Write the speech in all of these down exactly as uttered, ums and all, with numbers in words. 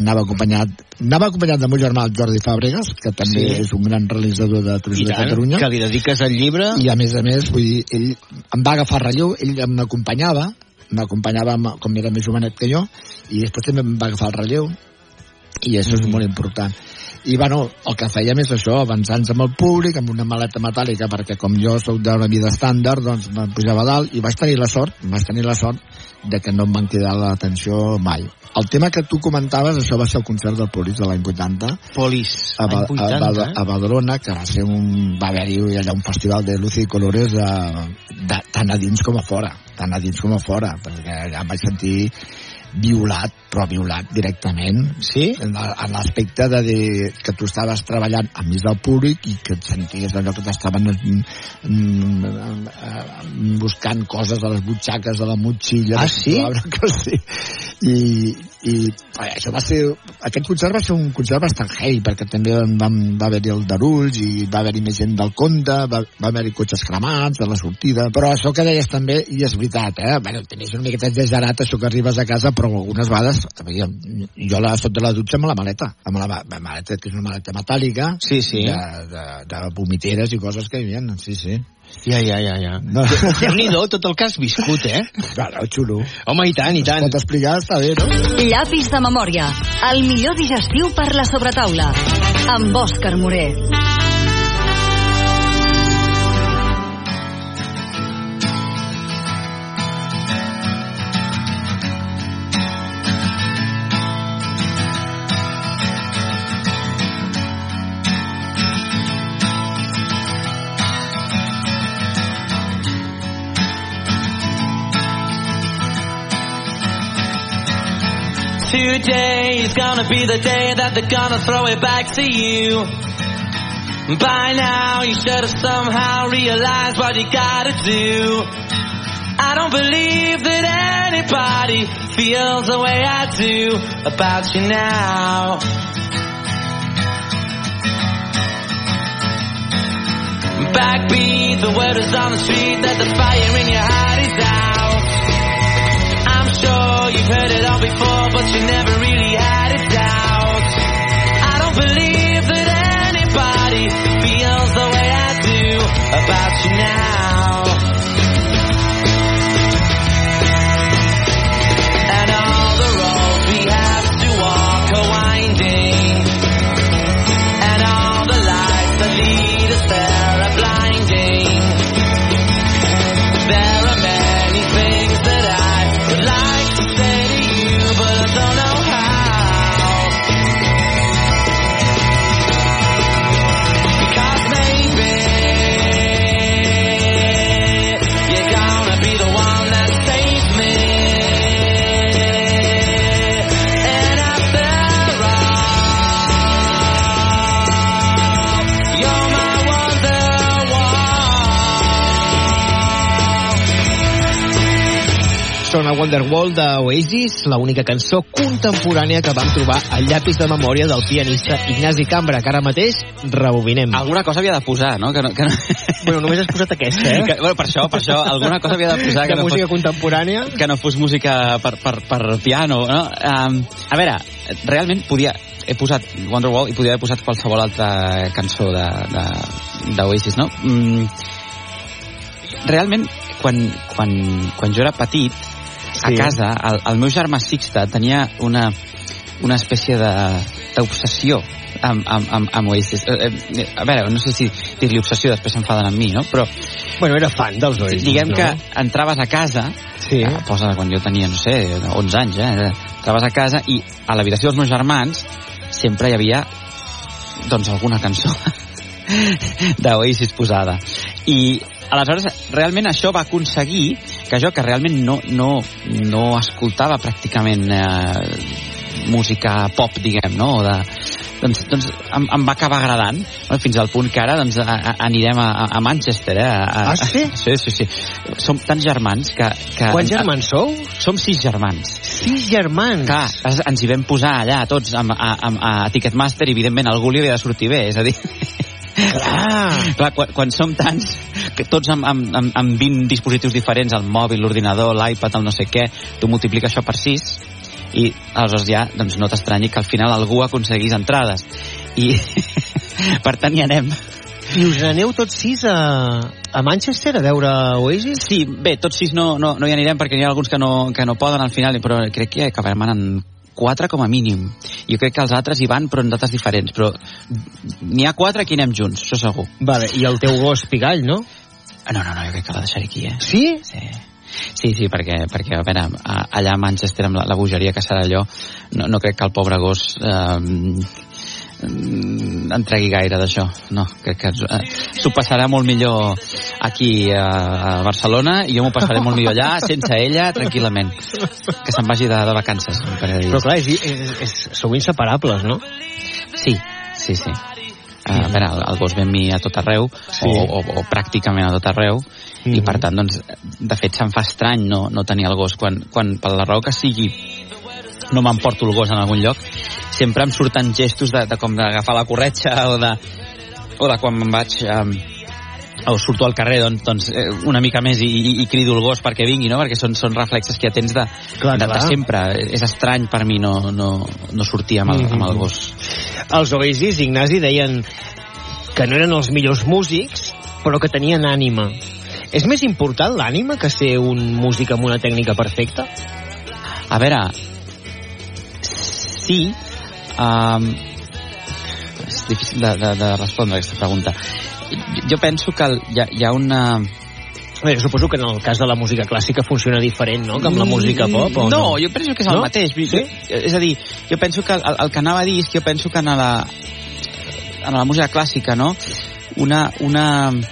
anava acompanyat anava acompanyat del meu germà, el Jordi Fàbregas, que també sí. és un gran realitzador de turisme de Catalunya. Que li dediques al llibre. I a més a més, vull dir, ell em va agafar relleu, ell m'acompanyava, m'acompanyava com era més jovenet que jo, i després també em va agafar el relleu, i això mm. és molt important. I bueno, el que fèiem és això, avançant amb el públic, amb una maleta metàl·lica, perquè com jo soc d'una vida estàndard, doncs me'n pujava dalt, i vaig tenir la sort, vaig tenir la sort de que no em van cridar l'atenció mai. El tema que tu comentaves, això va ser el concert del Polis de l'any vuitanta. Polis, a, l'any vuitanta, a, a, a Badalona, que va ser un... va haver-hi allà un festival de luz i colores de, de, tant a dins com a fora, tant a dins com a fora, perquè allà em vaig sentir violat, però violat directament, sí? en, en l'aspecte de, de que tu estaves treballant enmig del públic i que et senties allò que t'estaven mm, buscant coses a les butxaques de la motxilla. Ah, sí? Que sí. I, i això va ser, aquest concert va ser un concert bastant heavy, perquè també vam, va haver-hi el Darulls i va haver-hi més gent del Conte, va, va haver-hi cotxes cremats a la sortida, però això que deies també, i és veritat, eh? Bueno, tenies una miqueta exagerat això que arribes a casa, però algunes vegades jo la sota la dutxa amb la maleta amb la, la maleta, que és una maleta metàl·lica, sí, sí. De, de, de vomiteres i coses que hi havia, sí, sí. Ja, ja, ja, ja. No. Déu-n'hi-do tot el que has viscut, eh? Claro, xulo. Home, i tant, i tant. Es pot explicar, està bé, no? Llapis de memòria, el millor digestiu per la sobretaula, amb Òscar Moré. Today is gonna be the day that they're gonna throw it back to you. By now you should have somehow realized what you gotta do. I don't believe that anybody feels the way I do about you now. Backbeat, the word is on the street that the fire in your heart is out. I'm sure you've heard it all before, but you never really had a doubt. I don't believe that anybody feels the way I do about you now. And all the roads we have to walk are winding, and all the lights that lead us there are blinding. There are many things that I would like to say to you, but I don't know how. Because maybe you're gonna be the one that saves me. And after all, you're my Wonderwall. Són a Wonderwall d'Oasis, l'única cançó contemporània que vam trobar al llapis de memòria del pianista Ignasi Cambra, que ara mateix rebobinem. Alguna cosa havia de posar, no? Que no, que no... Bueno, només has posat aquesta, eh? Que, bueno, per això, per això, alguna cosa havia de posar que de no música fos, contemporània. que no fos música per, per, per piano, no? Um, a veure, realment podia... He posat Wonderwall i podia haver posat qualsevol altra cançó de, de, d'Oasis, no? Mm, realment, quan, quan, quan jo era petit, sí. a casa, el, el meu germà Sixte tenia una, una espècie de, d'obsessió amb, amb, amb, amb Oasis. Eh, eh, a veure, no sé si dir-li obsessió, després s'enfaden amb mi, no? Però... Bueno, era fan dels Oasis, diguem no? que entraves a casa, sí. que posa quan jo tenia, no sé, onze anys, eh? Entraves a casa i a l'habitació dels meus germans sempre hi havia, doncs, alguna cançó d'Oasis posada. I aleshores, realment això va aconseguir que jo, que realment no, no, no escoltava pràcticament eh, música pop, diguem, no? O de, doncs, doncs em, em va acabar agradant, no? Fins al punt que ara doncs, a, a, anirem a, a Manchester, eh? A, a, ah, sí? Sí, sí, sí. Som tants germans que... que Quants germans sou? Som sis germans. Sis germans? Clar, ens hi vam posar allà tots amb, amb, a Ticketmaster i evidentment algú li havia de sortir bé, és a dir... Clar. Clar, quan, quan som tants, que tots amb, amb, amb, amb vint dispositius diferents, el mòbil, l'ordinador, l'iPad, el no sé què, tu multipliques això per sis, i aleshores ja doncs, no t'estranyi que al final algú aconseguís entrades. I per tant hi anem. I us n'aneu tots sis a, a Manchester a veure Oasis? Sí, bé, tots sis no, no, no hi anirem perquè n'hi ha alguns que no, que no poden al final, però crec que acabarem anant quatre com a mínim. Jo crec que els altres hi van, però en dates diferents. Però n'hi ha quatre que hi anem junts, això segur. Vale, i el teu gos Pigall, no? No, no, no, jo crec que l'ha deixaré aquí, eh? Sí? Sí. Sí, sí, perquè, perquè a veure, allà a Manchester, amb la, la bogeria que serà allò, no, no crec que el pobre gos eh, en tregui gaire d'això. No, crec que eh, s'ho passarà molt millor aquí a, a Barcelona i jo m'ho passaré molt millor allà, sense ella, tranquil·lament. Que se'n vagi de, de vacances. Però clar, és, és, és, sou inseparables, no? Sí, sí, sí. Uh, a veure, el, el gos ve amb mi a tot arreu, sí. o, o, o pràcticament a tot arreu, mm-hmm. i per tant, doncs, de fet, se'm fa estrany no, no tenir el gos. Quan, quan per la raó que sigui no m'emporto el gos en algun lloc, sempre em surten gestos de, de com d'agafar la corretxa o de, o de quan me'n vaig um, o surto al carrer doncs, doncs una mica més i, i, i crido el gos perquè vingui, no? Perquè són, són reflexes que ja tens de, clar, de, de sempre. És estrany per mi no, no, no sortir amb el, amb el gos. Els Oasis, Ignasi, deien que no eren els millors músics, però que tenien ànima. És més important l'ànima que ser un músic amb una tècnica perfecta? A veure, sí, um, és difícil de, de, de respondre aquesta pregunta. Jo, jo penso que hi ha, hi ha una... Bé, suposo que en el cas de la música clàssica funciona diferent, no?, que amb la música pop, o no? No, jo penso que és el no? mateix. Sí? Jo, és a dir, jo penso que el, el que anava a dir és que jo penso que en la, en la música clàssica, no?, una... una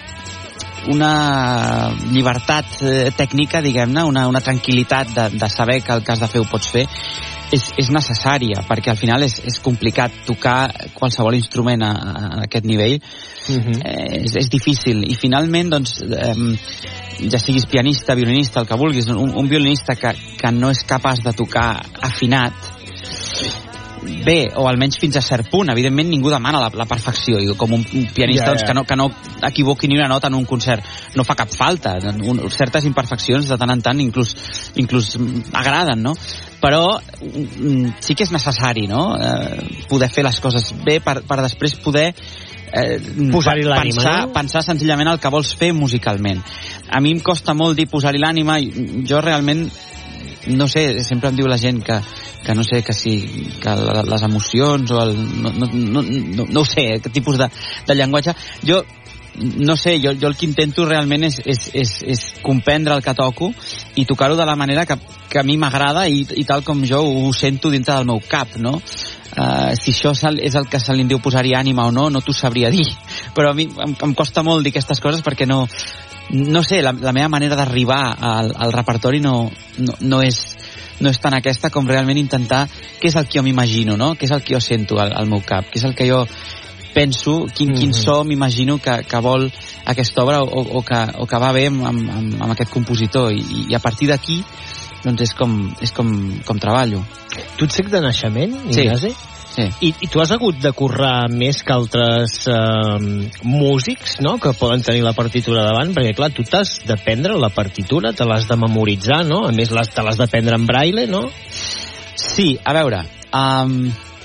una llibertat eh, tècnica, diguem-ne, una, una tranquil·litat de, de saber que el que has de fer ho pots fer, és, és necessària, perquè al final és, és complicat tocar qualsevol instrument a, a aquest nivell. Uh-huh. eh, és, és difícil, i finalment, doncs, eh, ja siguis pianista, violinista, el que vulguis, un, un violinista que, que no és capaç de tocar afinat, bé, o almenys fins a cert punt. Evidentment ningú demana la, la perfecció, i com un pianista ja, ja. Doncs, que, no, que no equivoqui ni una nota en un concert no fa cap falta. Un, certes imperfeccions de tant en tant inclús, inclús agraden, no? Però sí que és necessari, no?, eh, poder fer les coses bé per, per després poder eh, posar-hi l'ànima, pensar, no? pensar senzillament el que vols fer musicalment. A mi em costa molt dir posar-hi l'ànima, i jo realment no sé, sempre em diu la gent que, que no sé, que sí, que les emocions o el, no, no, no, no, no ho sé, aquest tipus de, de llenguatge. Jo no sé, jo, jo el que intento realment és, és, és, és comprendre el que toco i tocar-ho de la manera que, que a mi m'agrada i, i tal com jo ho sento dintre del meu cap, no? Uh, si això és el que se li diu posar-hi ànima o no, no t'ho sabria dir, però a mi em, em costa molt dir aquestes coses perquè no, no sé, la, la meva manera d'arribar al, al repertori no, no, no és no és tant aquesta com realment intentar què és el que jo m'imagino, no? Què és el que jo sento al, al meu cap, què és el que jo penso, quin, quin so m'imagino que, que vol aquesta obra o, o, que, o que va bé amb, amb, amb aquest compositor, i, i a partir d'aquí doncs és com, és com, com treballo. Tu ets cec de naixement, Ignasi? Sí. Sí. I, I tu has hagut de currar més que altres eh, músics, no?, que poden tenir la partitura davant, perquè clar, tu t'has d'aprendre la partitura, te l'has de memoritzar, no? A més, te l'has d'aprendre en braille, no? Sí, a veure, um,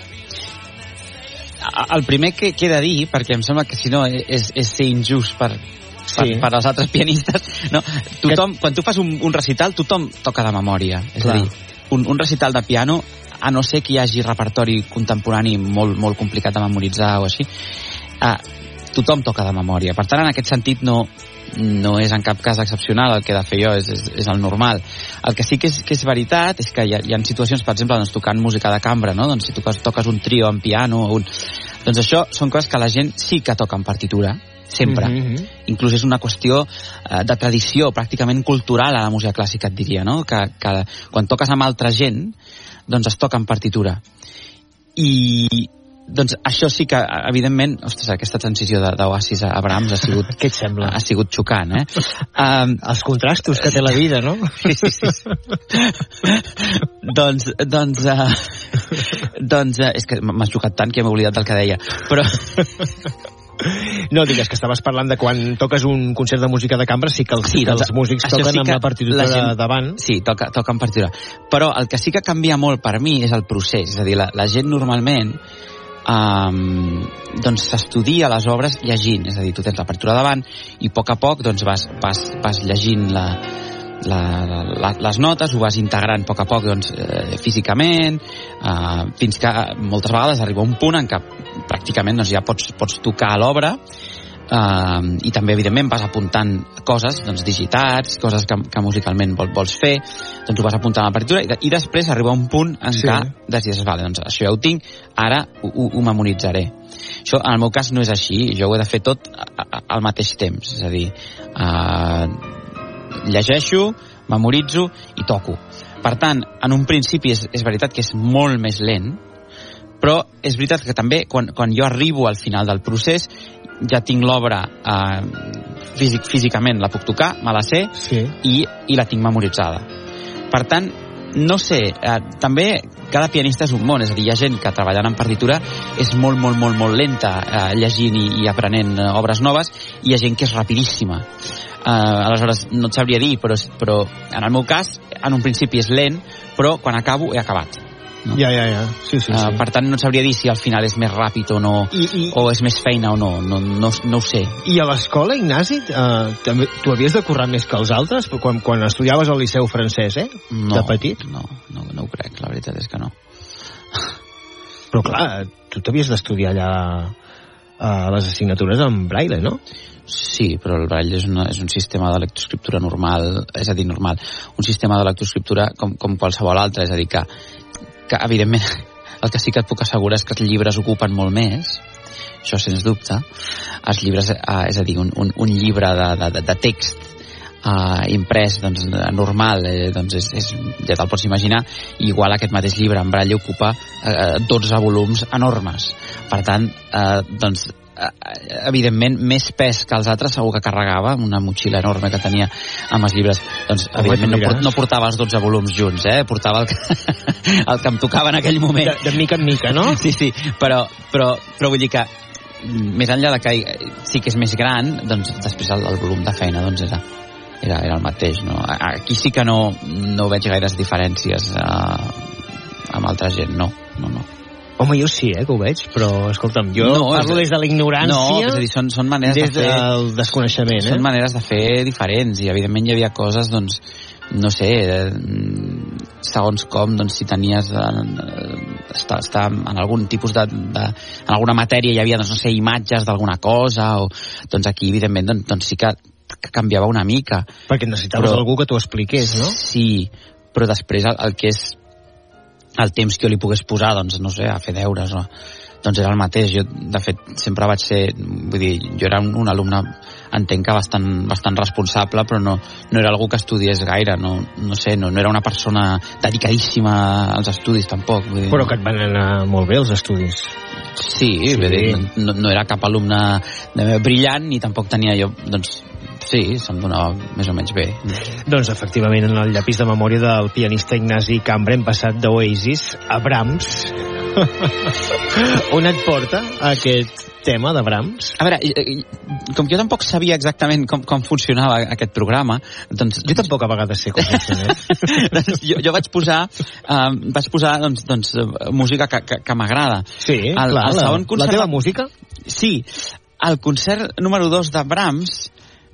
el primer que, que he de dir, perquè em sembla que si no és, és ser injust per, per, sí. per als altres pianistes, no? Tothom, que... quan tu fas un, un recital, tothom toca de memòria, és clar. A dir, un, un recital de piano, a no ser que hi hagi repertori contemporani molt, molt complicat de memoritzar o així, eh, tothom toca de memòria. Per tant, en aquest sentit no, no és en cap cas excepcional el que he de fer jo, és, és, és el normal. El que sí que és, que és veritat és que hi ha, hi ha situacions, per exemple, doncs, tocant música de cambra, no? Doncs si toques, toques un trio en piano, un... doncs això són coses que la gent sí que toca en partitura, sempre. Mm-hmm. Inclús és una qüestió eh, de tradició, pràcticament cultural a la música clàssica, et diria, no? Que, que quan toques amb altra gent, doncs es toca en partitura. I doncs això sí que, evidentment, ostres, aquesta transició d'Oasis a Brahms ha sigut... Què et sembla? Ha sigut xocant, eh? Um, Els contrastos que té la vida, no? Sí, sí, sí. doncs, doncs, uh, doncs, uh, és que m'has xocat tant que m'he oblidat del que deia. Però... No, digues que estaves parlant de quan toques un concert de música de cambra, sí que els, sí, doncs, els músics toquen sí amb la partitura la gent, davant. Sí, toca, toca en partitura. Però el que sí que canvia molt per mi és el procés. És a dir, la, la gent normalment um, doncs s'estudia les obres llegint. És a dir, tu tens la partitura davant i a poc a poc doncs, vas, vas, vas llegint la, la, la, les notes, ho vas integrant a poc a poc doncs, eh, físicament, eh, fins que moltes vegades arriba un punt en què pràcticament doncs, ja pots, pots tocar l'obra. Uh, i també evidentment vas apuntant coses doncs, digitats, coses que, que musicalment vol, vols fer, doncs ho vas apuntant a la partitura i, i després arriba un punt en sí. què decides, vale, doncs això ja ho tinc, ara ho, ho, ho memoritzaré. Això en el meu cas no és així, jo ho he de fer tot a, a, al mateix temps, és a dir uh, llegeixo, memoritzo i toco. Per tant, en un principi és, és veritat que és molt més lent, però és veritat que també quan, quan jo arribo al final del procés ja tinc l'obra eh, físic, físicament la puc tocar, me la sé sí. i, i la tinc memoritzada. Per tant, no sé, eh, també cada pianista és un món, és a dir, hi ha gent que treballant en partitura és molt, molt, molt, molt lenta eh, llegint i, i aprenent eh, obres noves, i hi ha gent que és rapidíssima. Eh, aleshores, no et sabria dir, però, però en el meu cas, en un principi és lent, però quan acabo he acabat. No? Ja, ja, ja. Sí, sí, sí. Uh, per tant, no et sabria dir si al final és més ràpid o no, I, i... o és més feina o no, no, no, no ho sé. I a l'escola, Ignasi, uh, també, tu havies de currar més que els altres quan, quan estudiaves al Liceu francès, eh? No, de petit? No, no, no ho crec, la veritat és que no. Però clar, tu t'havies d'estudiar allà uh, les assignatures en braille, no? Sí, però el braille és, una, és un sistema de lectoescriptura normal, és a dir, normal, un sistema de lectoescriptura com, com qualsevol altre, és a dir, que que evidentment el que sí que et puc assegurar és que els llibres ocupen molt més, això sens dubte. Els llibres, eh, és a dir, un, un, un llibre de, de, de text eh, imprès doncs, normal, eh, doncs és, és, ja te'l pots imaginar, igual aquest mateix llibre en braille ocupa eh, dotze volums enormes. Per tant, eh, doncs evidentment més pes que els altres segur que carregava una motxilla enorme que tenia amb els llibres, doncs oh, evidentment no, no portava els dotze volums junts, eh? Portava el que, el que em tocava en aquell moment de, de mica en mica, no? Sí, sí, però, però, però vull dir que més enllà de que sí que és més gran, doncs després el, el volum de feina doncs era, era, era el mateix, no? Aquí sí que no, no veig gaires diferències eh, amb altra gent, no, no, no. Home, jo sí, eh, que ho veig, però, escolta'm, jo no, parlo des de la ignorància, no, és a dir, són, són maneres des de fer, del desconeixement, eh? Són maneres de fer diferents, i evidentment hi havia coses, doncs, no sé, segons com, doncs, si tenies estar, estar en algun tipus de, de... en alguna matèria hi havia, doncs, no sé, imatges d'alguna cosa, o, doncs aquí, evidentment, doncs, doncs sí que, que canviava una mica. Perquè necessitaves però, algú que t'ho expliqués, no? Sí, però després el, el que és el temps que jo li pogués posar, doncs, no sé, a fer deures, o, doncs era el mateix. Jo, de fet, sempre vaig ser, vull dir, jo era un, un alumne, entenc que bastant, bastant responsable, però no, no era algú que estudiés gaire, no, no sé, no, no era una persona dedicadíssima als estudis, tampoc. Vull dir, però que et van anar molt bé els estudis. Sí, sí. Vull dir, no, no era cap alumne brillant, ni tampoc tenia jo, doncs, sí, se'm donava més o menys bé. Doncs efectivament en el llapís de memòria del pianista Ignasi Cambra hem passat d'Oasis a Brahms. On et porta aquest tema de Brahms? A veure, com que jo tampoc sabia exactament com, com funcionava aquest programa, doncs... Jo tampoc a vegades sé com funciona. doncs jo, jo vaig posar, um, vaig posar doncs, doncs, música que, que, que m'agrada. Sí, el, clar, el la, concert... la teva música? Sí, el concert número dos de Brahms,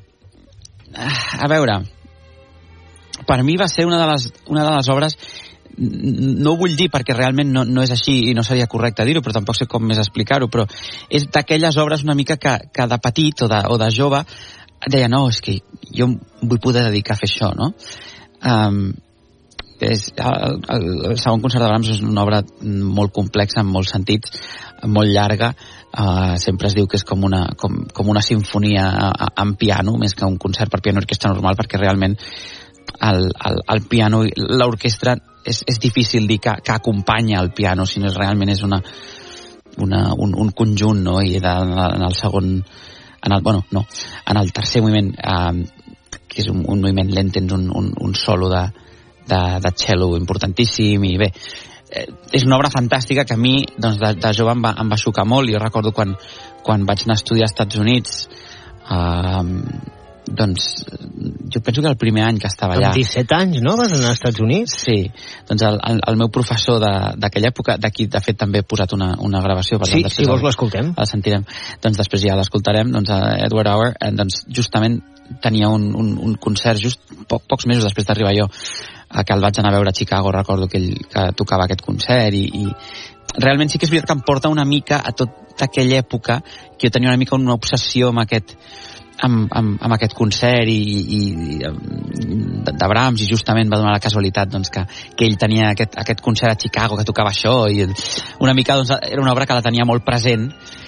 a veure, per mi va ser una de les, una de les obres, no ho vull dir perquè realment no, no és així i no seria correcte dir-ho, però tampoc sé com més explicar-ho, però és d'aquelles obres una mica que, que de petit o de, o de jove deia, no, és que jo vull poder dedicar a fer això, no? Um, és, el, el, el segon concert de Brahms és una obra molt complexa en molts sentits, molt llarga. Uh, sempre es diu que és com una, com, com una sinfonia en piano, més que un concert per piano i orquestra normal, perquè realment el, el, el piano i l'orquestra és, és difícil dir que, que acompanya el piano, sinó realment és una, una, un, un conjunt, no? I de, en el segon, en el, bueno, no, en el tercer moviment, uh, que és un, un moviment lent, tens un, un, un solo de, de, de cello importantíssim, i bé, eh, és una obra fantàstica que a mi doncs, de, de jove em va, em va xocar molt. Jo recordo quan, quan vaig anar a estudiar als Estats Units, eh, doncs jo penso que el primer any que estava allà... Amb disset anys, no? Vas anar als Estats Units? Sí, doncs el, el, el meu professor d'aquella època, d'aquí de fet també he posat una, una gravació, per sí, tant, si vols l'escoltem. El sentirem, doncs després ja l'escoltarem, doncs Edward Hour, eh, doncs justament tenia un, un, un concert just po, pocs mesos després d'arribar jo, eh, que el vaig anar a veure a Chicago, recordo que ell que tocava aquest concert i, i realment sí que és veritat que em porta una mica a tota aquella època que jo tenia una mica una obsessió amb aquest amb, amb, amb aquest concert i, i, i de, de Brahms, i justament va donar la casualitat doncs, que, que ell tenia aquest, aquest concert a Chicago que tocava això i una mica doncs, era una obra que la tenia molt present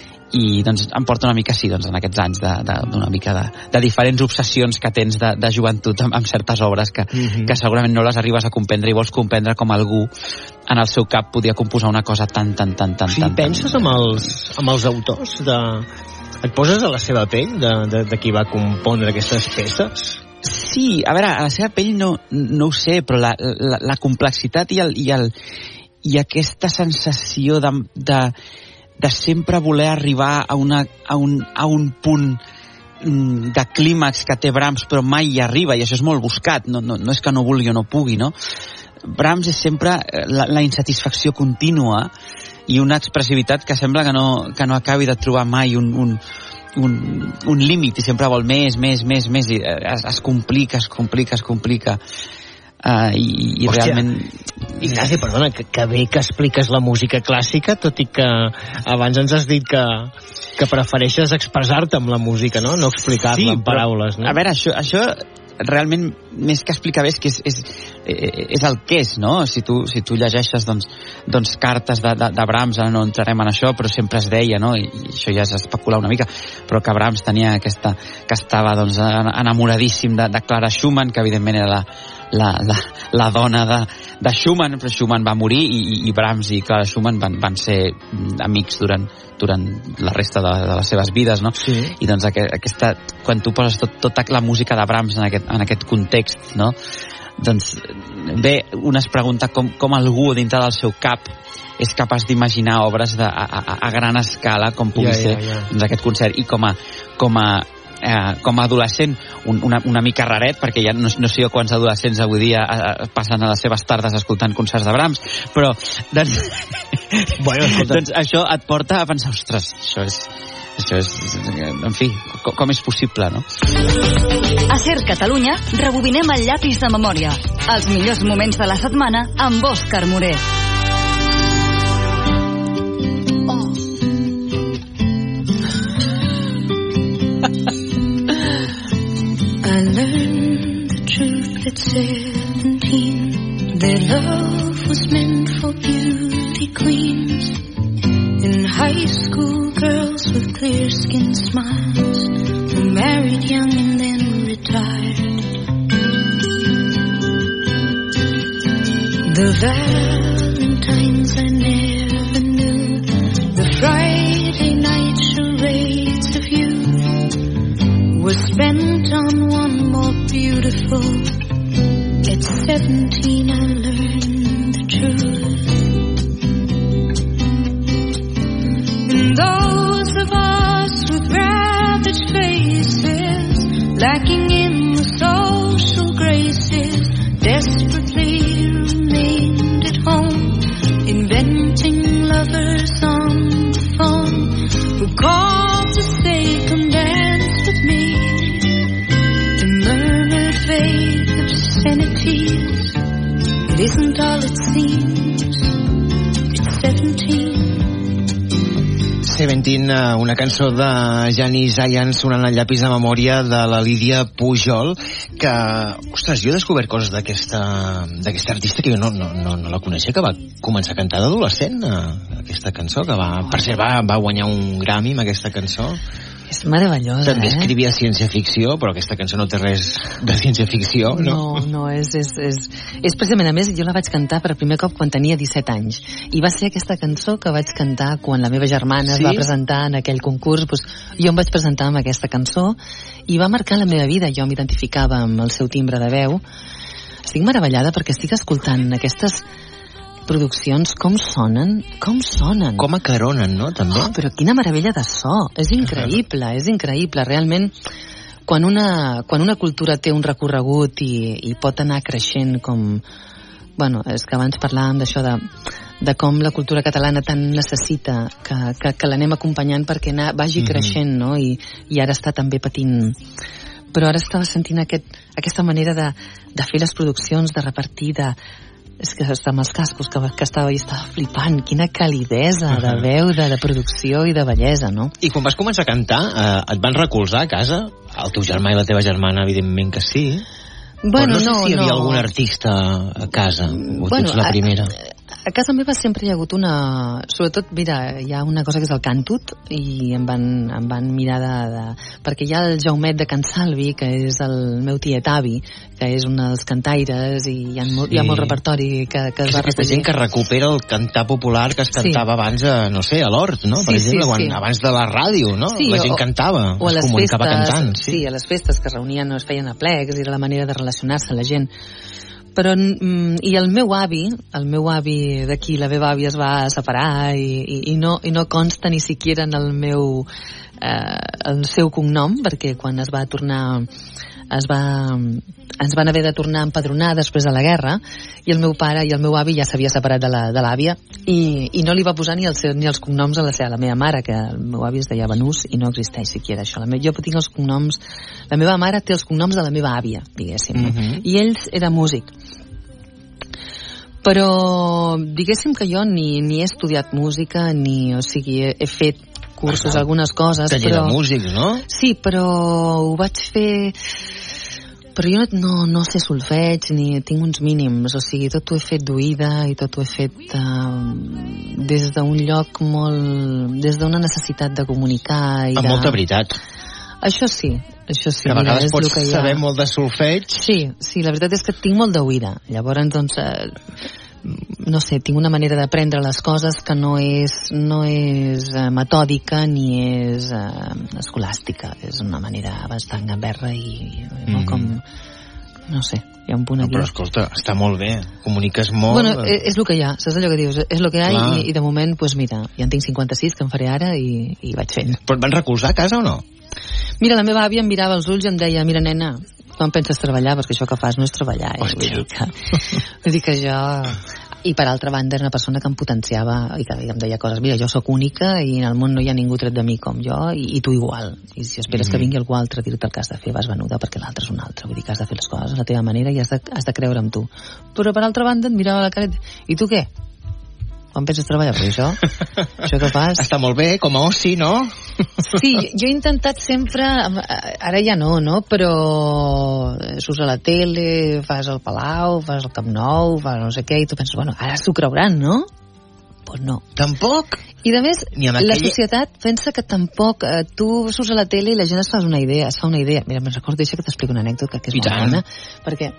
i doncs em porta una mica sí, doncs, en aquests anys de, de, d'una mica de, de diferents obsessions que tens de, de joventut amb, amb certes obres que, mm-hmm. que segurament no les arribes a comprendre i vols comprendre com algú en el seu cap podia composar una cosa tan, tan, tan, tan... O sigui, tan, penses tan... amb els, amb els autors de... Et poses a la seva pell de, de, de qui va compondre aquestes peces? Sí, a veure, a la seva pell no, no ho sé, però la, la, la complexitat i, el, i, el, i aquesta sensació de, de, de sempre voler arribar a, una, a, un, a un punt de clímax que té Brahms però mai hi arriba, i això és molt buscat, no, no, no és que no vulgui o no pugui, no? Brahms és sempre la, la insatisfacció contínua i una expressivitat que sembla que no, que no acabi de trobar mai un, un, un, un límit, i sempre vol més, més, més, més, i es, es complica, es complica, es complica. Uh, i, i Hòstia, realment... Ignasi, perdona, que, que bé que expliques la música clàssica, tot i que abans ens has dit que, que prefereixes expressar-te amb la música, no? No explicar-la sí, en paraules, no? A veure, això, això realment, més que explicar bé, és que és, és, és el que és, no? Si tu, si tu llegeixes, doncs, doncs cartes de, de, de Brahms, ara no entrarem en això, però sempre es deia, no? I, i això ja és especular una mica, però que Brahms tenia aquesta... que estava, doncs, enamoradíssim de, de Clara Schumann, que evidentment era la La, la, la dona de, de Schumann, però Schumann va morir i, i Brahms i Clara Schumann van, van ser amics durant, durant la resta de, de les seves vides, no? Sí. I doncs aquesta, quan tu poses tot, tota la música de Brahms en aquest, en aquest context, no? Doncs bé, un es pregunta com, com algú dintre del seu cap és capaç d'imaginar obres de, a, a, a gran escala com pugui ja, ser ja, ja. Doncs, aquest concert, i com a, com a Eh, com a adolescent un, una, una mica raret, perquè ja no, no sé jo quants adolescents avui dia eh, passen a les seves tardes escoltant concerts de Brahms, però doncs, bueno, doncs això et porta a pensar, ostres, això és, això és en fi, com, com és possible, no? A Ser Catalunya rebobinem el llapis de memòria. Els millors moments de la setmana amb Òscar Moré. I learned the truth at seventeen, that love was meant for beauty queens. In high school, girls with clear skin smiles who married young and then retired. The Valentines I never knew, the Friday night charades of you were spent on one more beautiful. At seventeen I learned the truth. And those of us with ravaged faces, lacking in the social graces, desperately remained at home, inventing lovers on the phone, who called to say come dance with me. The murmured vague obscenities, it isn't all it seems. It's seventeen. Seventeen, una cançó de Janis Ian sonant al llapis de memòria de la Lídia Pujol, que, ostres, jo he descobert coses d'aquesta d'aquesta artista que jo no, no, no, no la coneixia, que va començar a cantar d'adolescent, aquesta cançó, que va, per cert, va, va guanyar un Grammy amb aquesta cançó. És meravellosa, També eh? escrivia ciència-ficció, però aquesta cançó no té res de ciència-ficció, no? No, no, és, és, és, és precisament, a més, jo la vaig cantar per primer cop quan tenia disset anys, i va ser aquesta cançó que vaig cantar quan la meva germana Sí? es va presentar en aquell concurs. Doncs jo em vaig presentar amb aquesta cançó i va marcar la meva vida. Jo m'identificava amb el seu timbre de veu. Estic meravellada perquè estic escoltant aquestes produccions, com sonen, com sonen. Com acaronen, no, també? Oh, però quina meravella de so. És increïble, és increïble. Realment, quan una, quan una cultura té un recorregut i, i pot anar creixent com... Bueno, és que abans parlàvem d'això de, de com la cultura catalana tant necessita que, que, que l'anem acompanyant perquè anar, vagi creixent, no? I, i ara està també patint... Però ara estava sentint aquest, aquesta manera de, de fer les produccions, de repartir, de... És que amb els cascos que, que estava i estava flipant, quina calidesa de veu, de, de producció i de bellesa, no? I quan vas començar a cantar, eh, et van recolzar a casa? El teu germà i la teva germana, evidentment que sí. Bueno, però no sé no, si hi havia no. algun artista a casa, o tu bueno, ets la primera. A, a casa meva sempre hi ha hagut una... Sobretot, mira, hi ha una cosa que és el càntut, i em van, em van mirar de, de... Perquè hi ha el Jaumet de Can Salvi, que és el meu tiet avi, que és un dels cantaires, i hi ha, molt, sí. hi ha molt repertori que, que es va aquesta recollir. gent que recupera el cantar popular que es cantava sí. abans, a, no sé, a l'hort, no? Per sí, exemple, sí, quan, sí. abans de la ràdio, no? Sí, la gent o, cantava, o a es les comunicava festes, cantant. Sí. sí, a les festes que es reunien, es feien aplecs, i era la manera de relacionar-se la gent. Però, mm, i el meu avi, el meu avi d'aquí, la meva àvia es va separar i, i, i, no, i no consta ni siquiera en el meu, eh, el seu cognom, perquè quan es va tornar, es va, ens van haver de tornar a empadronar després de la guerra, i el meu pare i el meu avi ja s'havia separat de la, de l'àvia, i, i no li va posar ni, el seu, ni els cognoms a la, seva, a la meva mare, que el meu avi es deia Benús, i no existeix siquiera això. La me, jo tinc els cognoms, la meva mare té els cognoms de la meva àvia, diguéssim, mm -hmm. i ell era músic. Però diguéssim que jo ni, ni he estudiat música, ni, o sigui, he, he fet cursos, algunes coses, taller però... de músics, no? Sí, però ho vaig fer... Però jo no, no sé solfeig, ni tinc uns mínims, o sigui, tot ho he fet d'oïda i tot ho he fet uh, des d'un lloc molt... des d'una necessitat de comunicar i amb de... molta veritat. Això sí, això sí. Que a mira, vegades és pots que saber ha... molt de solfeig. Sí, sí, la veritat és que tinc molt d'oïda. Llavors, doncs, eh, no sé, tinc una manera d'aprendre les coses que no és, no és eh, metòdica ni és eh, escolàstica. És una manera bastant gamberra i, i molt mm. com... No sé, hi ha un punt no, aquí. Però escolta, està molt bé, comuniques molt. Bueno, és, és el que hi ha, saps allò que dius? És el que hi ha i, i de moment, doncs mira, ja en tinc cinquanta-sis, que en faré ara, i, i vaig fent. Però et van recolzar a casa o no? Mira, la meva àvia em mirava els ulls i em deia, mira, nena, quan penses treballar? Perquè això que fas no és treballar. Eh? Vull dir que, vull dir que jo... I per altra banda era una persona que em potenciava i que em deia coses, mira, jo sóc única i en el món no hi ha ningú tret de mi com jo, i, i tu igual, i si esperes mm-hmm. que vingui algú altre a dir-te el que has de fer, vas venuda perquè l'altre és un altre, vull dir que has de fer les coses a la teva manera i has de, has de creure en tu. Però per altra banda et mirava la cara i, i tu què? Quan penses treballar? Però això, això que fas... Està molt bé, com a oci, no? Sí, jo he intentat sempre, ara ja no, no? Però surts a la tele, fas el Palau, fas el Camp Nou, fas no sé què, i tu penses, bueno, ara s'ho creuran, no? Doncs pues no. Tampoc? I de més, aquella... la societat pensa que tampoc, eh, tu surts a la tele i la gent es fa una idea, es fa una idea. Mira, me'n recordo, deixa que t'explico una anècdota que és I molt tant. bona, perquè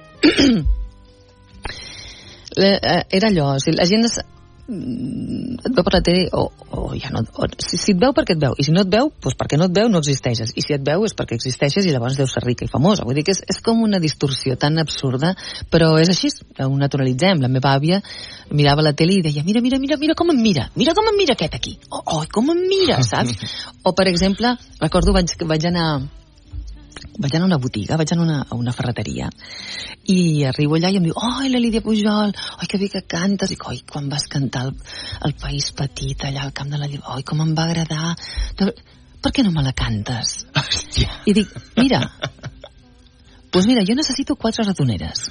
era allò, o sigui, la gent es... et veu per la tele o, o ja no, o, si, si et veu perquè et veu i si no et veu, doncs perquè no et veu no existeixes i si et veu és perquè existeixes i llavors deus ser rica i famosa, vull dir que és, és com una distorsió tan absurda, però és així, ho naturalitzem. La meva àvia mirava la tele i deia, mira, mira, mira, mira com em mira, mira com em mira aquest aquí, oh, oh com em mira, saps? O per exemple, recordo vaig, vaig anar vaig anar a una botiga, vaig anar a una, a una ferreteria i arribo allà i em diu, oi, la Lídia Pujol, oi, que bé que cantes, i oi, quan vas cantar el, el País Petit allà al Camp de la Llibertat, oi, com em va agradar, per què no me la cantes? Hòstia. I dic, mira, doncs pues mira, jo necessito quatre ratoneres,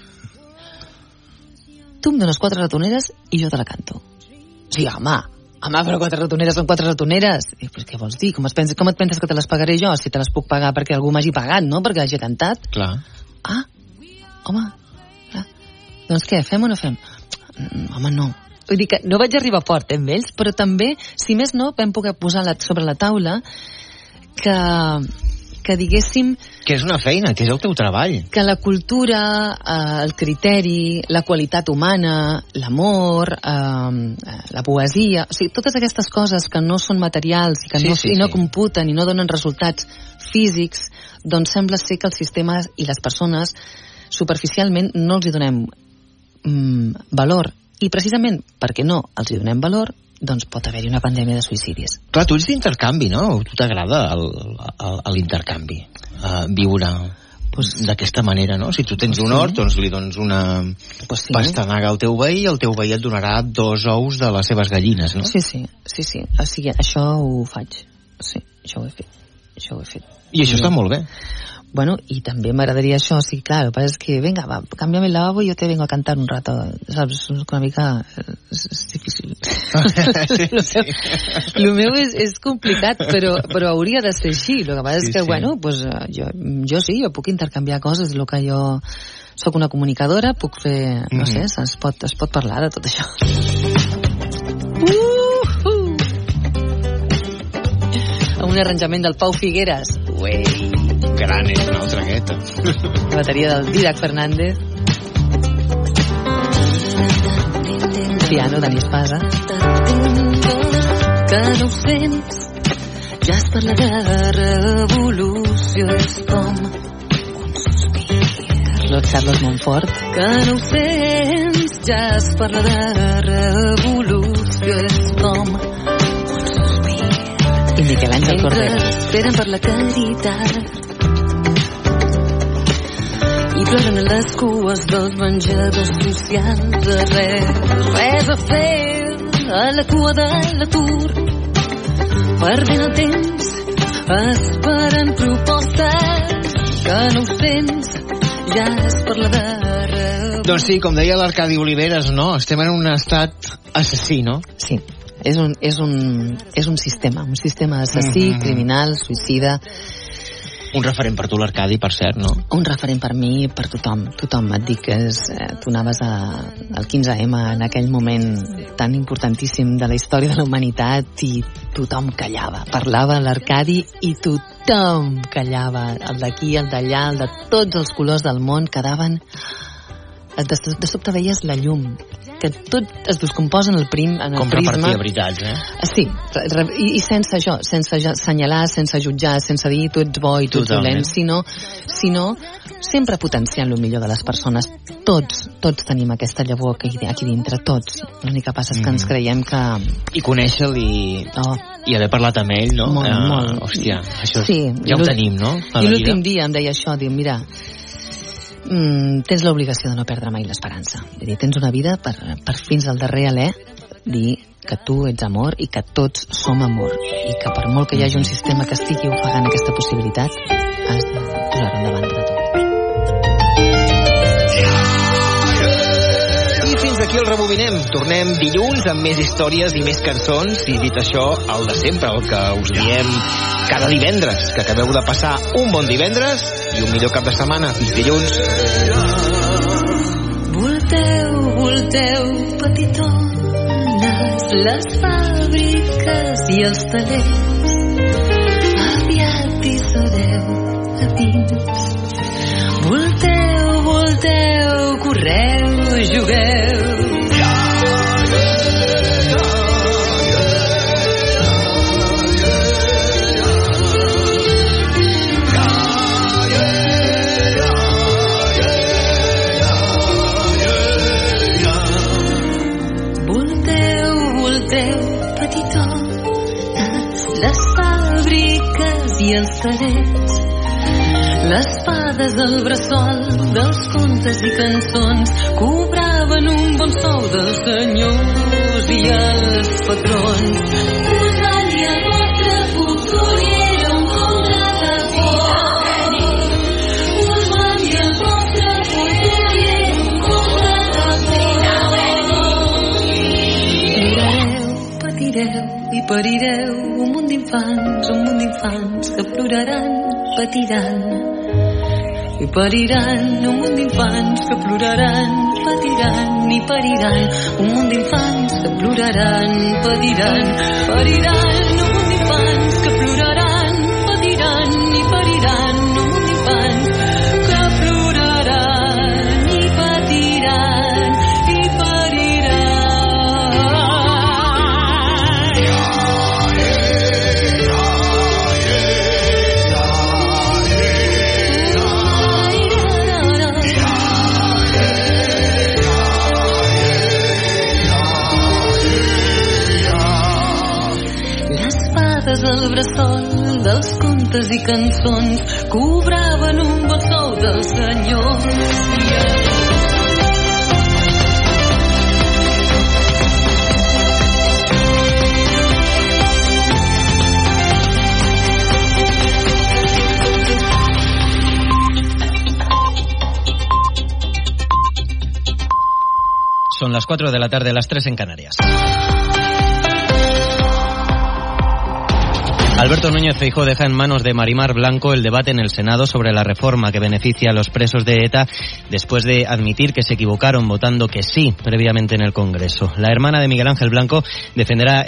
tu em dones quatre ratoneres i jo te la canto. Sí, home, home, però quatre ratoneres són quatre ratoneres. I, pues, què vols dir? Com, es pensa, com et penses que te les pagaré jo? Si te les puc pagar perquè algú m'hagi pagat, no? Perquè hagi cantat. Clar. Ah, home, clar. Doncs què, fem o no fem? Mm, home, no. Vull dir que no vaig arribar fort amb ells, però també, si més no, vam poder posar la, sobre la taula que, que diguéssim... Que és una feina, que és el teu treball. Que la cultura, eh, el criteri, la qualitat humana, l'amor, eh, la poesia, o sigui, totes aquestes coses que no són materials i que sí, no, sí, i no sí. computen i no donen resultats físics, doncs sembla ser que el sistema i les persones superficialment no els hi donem mm, valor. I precisament perquè no els hi donem valor, doncs pot haver-hi una pandèmia de suïcidis. Clar, tu ets d'intercanvi, no? A tu t'agrada l'intercanvi, uh, viure pues, d'aquesta manera, no? Si tu tens pues un hort, sí. doncs li dones una pues sí. pastanaga al teu veí i el teu veí et donarà dos ous de les seves gallines, no? Sí, sí, sí, sí. O sigui, això ho faig. Sí, això ho he fet. Això ho he fet. I això està molt bé. Bueno, y también me agradaría això, sí, claro, lo que pasa es que, venga, va, cámbiame el lavabo y yo te vengo a cantar un rato, ¿sabes? Una mica... És, és difícil. Sí, lo, sí. Meu, lo meu és, és complicat, però, però hauria de ser així. Lo que passa sí, és que, sí. bueno, pues, jo, jo sí, jo puc intercanviar coses, el que jo... Soc una comunicadora, puc fer... No mm-hmm. sé, es pot, es pot parlar de tot això. Uh-huh. Un arranjament del Pau Figueres. Uei. Gran és una altra aquesta. La bateria del Dídac Fernández. Piano, Dani Espasa. Que no ho sents, ja es parla de revolució, és com un sospir. Carlos, Carlos Montfort. Que no ho sents, ja es parla de revolució, és com un sospir. I Miquel Àngel Cordero. Esperen per la caritat i ploren a les cues dels menjadors socials de res, res a fer a la cua de l'atur, perdent el temps esperant propostes que no ho sents, ja es parla de res. Doncs sí, com deia l'Arcadi Oliveres, no? Estem en un estat assassí, no? Sí, és un, és un, és un sistema, un sistema assassí, mm-hmm. criminal, suïcida. Un referent per tu, l'Arcadi, per cert, no? Un referent per mi, per tothom. Tothom, et dic que és, eh, tu anaves a, al quinze eme en aquell moment tan importantíssim de la història de la humanitat i tothom callava. Parlava l'Arcadi i tothom callava. El d'aquí, el d'allà, el de tots els colors del món quedaven... De, de sobte veies la llum, que tot es descomposa en el, prim, en el Com prisma. Com repartia veritats, eh? Sí, re, i, i sense això, sense assenyalar, sense jutjar, sense dir tu ets bo i tu ets dolent, sinó, sinó sempre potenciant el millor de les persones. Tots, tots tenim aquesta llavor aquí, aquí dintre, tots. L'únic que passa és que mm. ens creiem que... I conèixer-lo i... Oh. I haver parlat amb ell, no? Molt, uh, molt. Hòstia, això sí, ja ho tenim, no? I l'últim dia em deia això, diu, mira... Mm, tens l'obligació de no perdre mai l'esperança. Vull dir, tens una vida per, per fins al darrer alè dir que tu ets amor i que tots som amor i que per molt que hi hagi un sistema que estigui ofegant aquesta possibilitat has de posar-ho endavant de tot. I fins aquí el rebobinem. Tornem dilluns amb més històries i més cançons i dit això, el de sempre, el que us diem cada divendres, que acabeu de passar un bon divendres i un millor cap de setmana. Fins dilluns. Volteu, volteu, petitones, les fàbriques i els talers, aviat hi sereu a dins. Volteu, volteu, correu, jugueu. Les fàbriques i els talers, les fades al bressol dels contes i cançons cobraven un bon sou dels senyors i els patrons. Posant i el vostre futur i era un conte de por. Posant i el vostre futur i era un conte de por. Plorareu, patireu i parireu, un munt d'infants, un munt d'infants que ploraran, patiran i pariran, un munt d'infants que ploraran, patiran i pariran, un munt d'infants que ploraran, patiran, pariran, un munt d'infants que ploraran, patiran i pariran, un munt d'infants que ploraran i patiran i pariran. vegades el bressol dels contes i cançons cobraven un bon sou del senyor. Son las cuatro de la tarde, las tres en Canarias. Alberto Núñez Feijóo deja en manos de Marimar Blanco el debate en el Senado sobre la reforma que beneficia a los presos de ETA después de admitir que se equivocaron votando que sí previamente en el Congreso. La hermana de Miguel Ángel Blanco defenderá